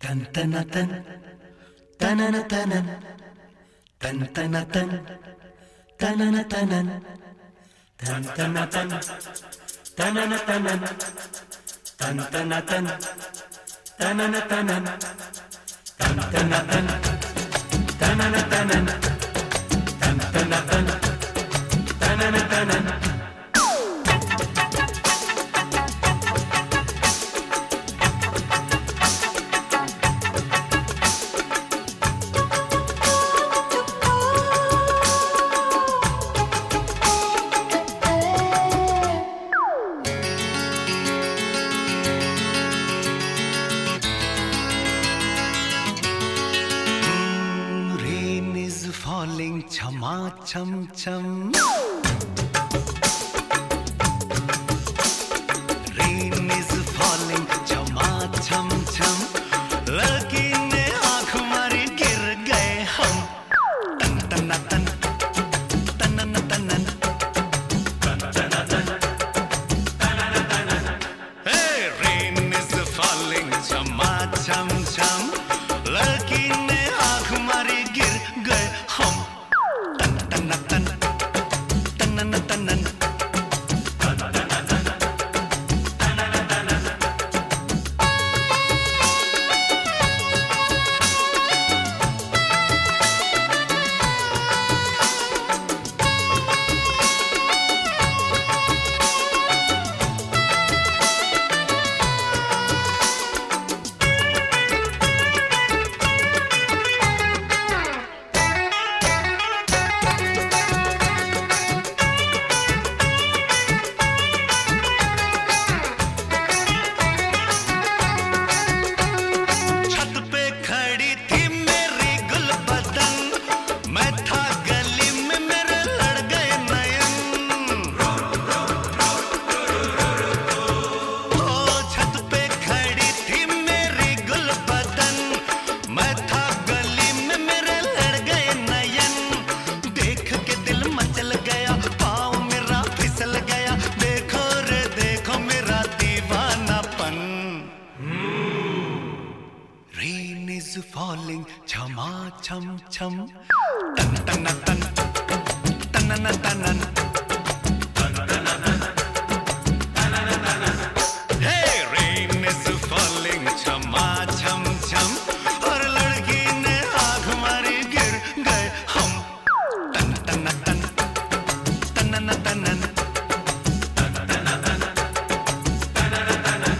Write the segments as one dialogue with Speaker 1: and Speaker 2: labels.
Speaker 1: तन तन तन तनन तनन तन तन तन तनन तनन तन तन तन तनन तनन तन तन तन तनन तनन तन तन तन तनन तनन तन तन तन तनन तनन
Speaker 2: Falling chama cham cham, rain is falling chama cham cham, लड़की ने आँख मारी गिर गए हम, तन तन तन तनन तनन तन तन तन तनन तनन, hey rain is falling chama cham cham, लड़की ने आँख मारी गिर गए हम, तन तन तन तनन तनन तन तन तन तनन तनन। Rain is falling, chama cham cham, tan tan tan, tanan tanan, tan tan tan, tanan tanan. Hey, rain is falling, chama cham cham, और लड़की ने आँख मारी गिर गए हम, tan tan tan, tanan tanan, tan tan tan, tanan tanan.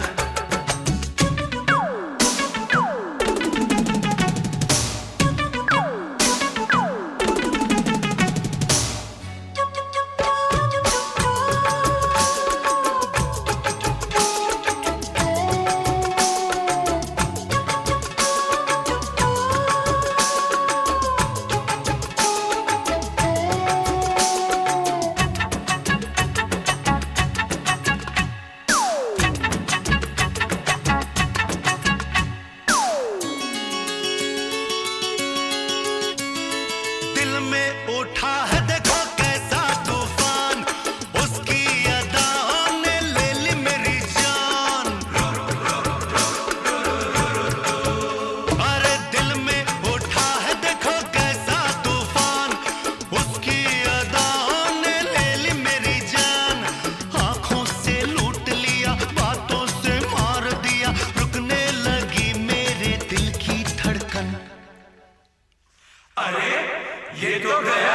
Speaker 2: उठा है देखो कैसा तूफान, उसकी अदाओं ने ले ली मेरी जान, अरे दिल में उठा है देखो कैसा तूफान, उसकी अदाओं ने ले ली मेरी जान, आंखों से लूट लिया, बातों से मार दिया, रुकने लगी मेरे दिल की धड़कन,
Speaker 1: अरे ये तो गया।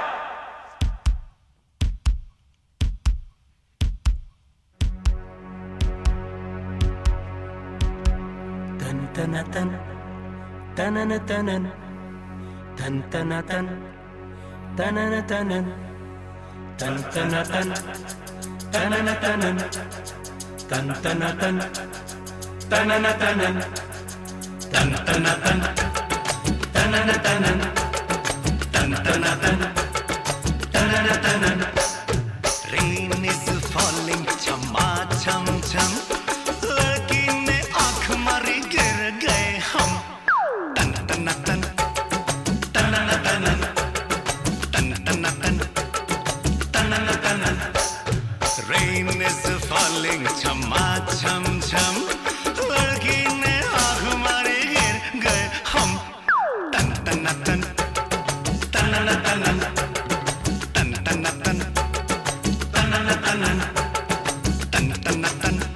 Speaker 1: तन तन तन तनन तनन तन तन तन तनन तनन तन तन तन तनन तनन तन तन तन तनन तनन तन तन तन तनन तनन तन तन तन तनन तनन।
Speaker 2: Rain is falling, chama cham cham, लड़की ने आँख मारी गिर गए हम, तन तन तन तनन तनन तन तन तन तनन तनन। Rain is falling, chama cham cham, लड़की ने आँख मारी गिर तन तन तन तन तन तन तन तन तन तन तन